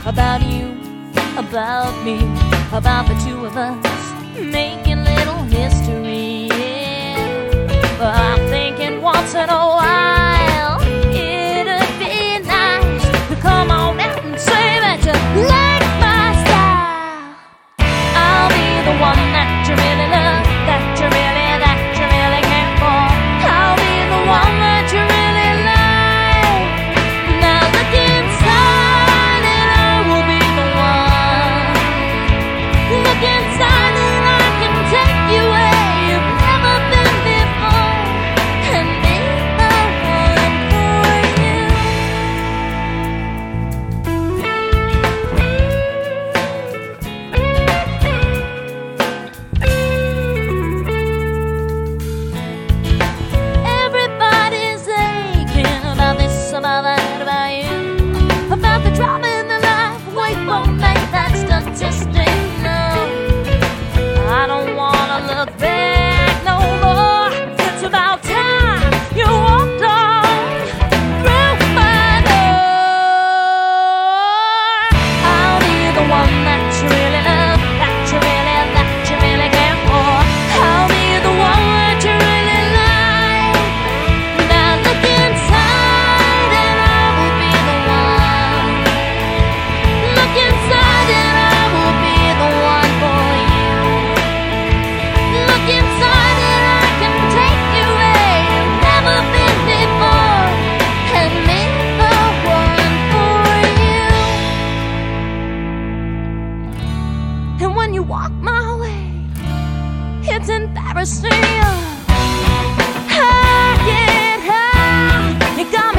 about you, about me, about the two of us making little history. But I'm thinking once in a while it'd be nice to come on out and say that you like my style. I'll be the one that you really love, that you really care for. I'll be the one that you really like. Now look inside and I will be the one. Look inside and I can take you where you've never been before, and be the one for you. Everybody's aching about this, about that, about you, about the drama in their life. Wait, won't make that statistic. No, I don't wanna look back no more. It's about time you walked on through my door. I'll be the one that you really love, that you really care for. I'll be the one that you really like. Now look inside and I will be the one. Look inside and I will be the one for you. Look inside and I can take you where you've never been before, and make the one for you. And when you walk my way, it's embarrassing. I get high, you got